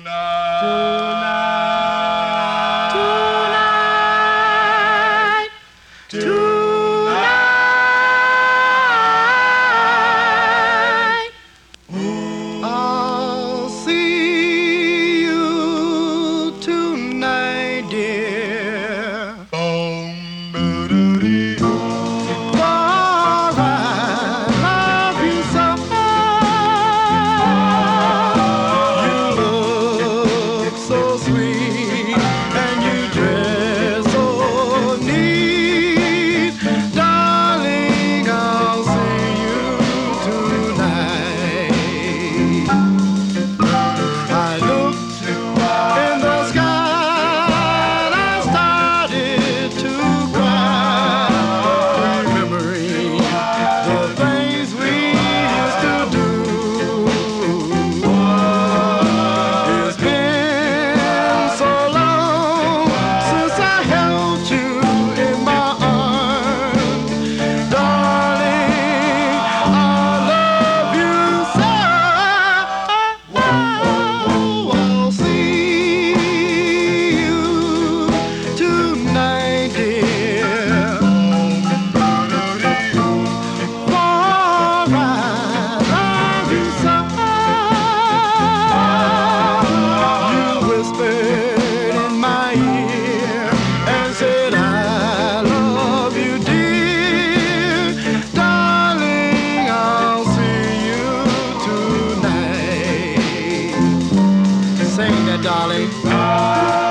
Tonight, tonight, I'll see you tonight, dear. For I love you so. You look so sweet and you dress so neat. Darling, I'll see you tonight. I looked in the sky and I started to cry, remembering the things we used to do. It's been so long since I held you in my arms. Darling, I love you so. I'll see you tonight, dear. For I love you so. You whispered in my ear and said, I love you, dear. Darling, I'll see you tonight. Sing that, darling.